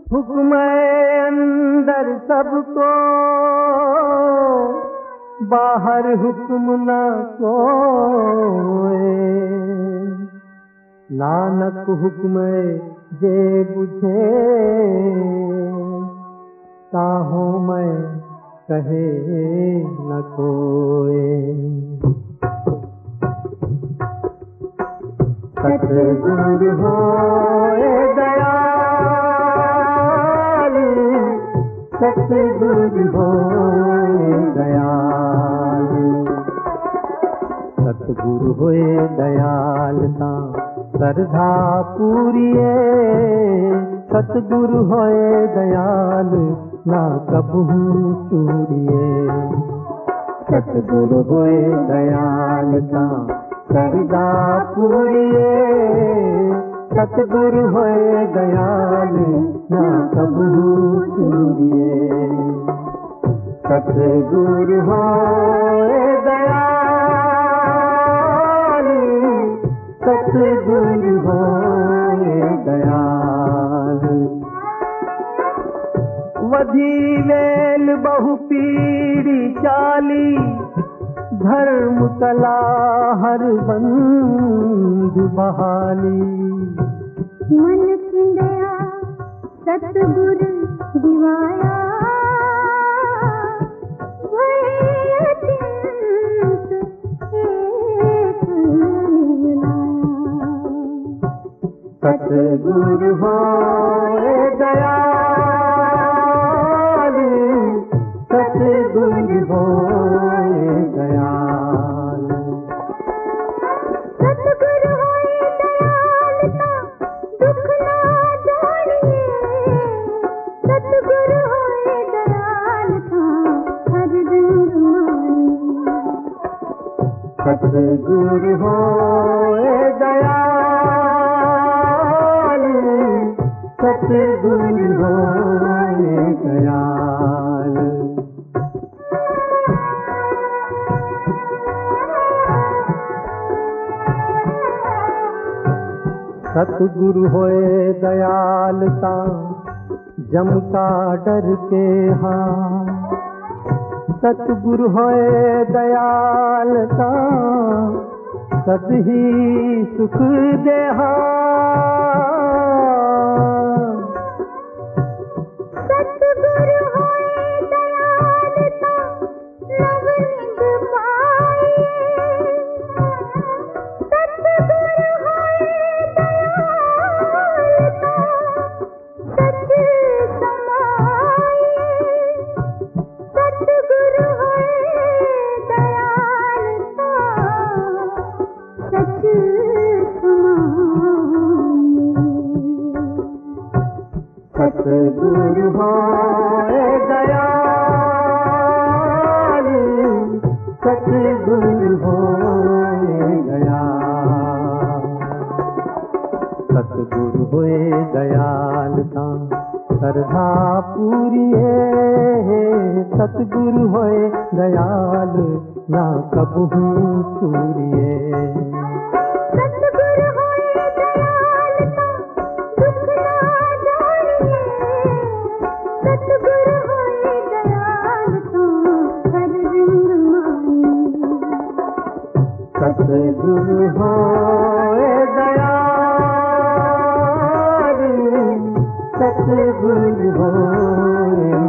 हुक्म अंदर सबको, बाहर हुक्म न कोई। नानक हुक्म जे बुझे, ताहू मैं कहे न कोई। सतगुरु होए दयाल, सतगुरु होए दयाल। सतगुरु होए दयाल ता सरधा पूरिए। सतगुरु होए दयाल ना कबहू चूरिए। सतगुरु होए दयाल ता सरधा पूरिए। सतगुरु होए दयाल ना कबहू चूरिए। सतगुरु होए दयाल, सतगुरु होए दयाल। वधी वेल बहु पीड़ी चाली, धर्म कला हर बंद बहाली। मन खिंदया सतगुरु दिवाया, सतगुरु होए दयाल, सतगुरु होए दयाल। सतगुरु होए दयाल ता दुख ना जानिए। सतगुरु होए दयाल ता हर रंग मानिए। सतगुरु होए दयाल, सतगुरु होए दयाल। सतगुरु होए दयाल ता जम का डर के हाँ। सतगुरु होए दयाल ता सद ही सुख देहा। सतगुरु होए दयाल ता नव निध पाए। सतगुरु होए दयाल ता सच समाए। सतगुरु होए दयाल ता सच सतगुरु होए दयाल, सतगुरु होए दयाल। सतगुरु होए दयाल ता सरधा पूरिए। सतगुरु होए दयाल ना कबहू चूरिए। सतगुरु होए दयाल ता दुख ना जानिए। सतगुरु होए दयाल ता हर रंग मानिए। सतगुरु होए दयाल, सतगुरु होए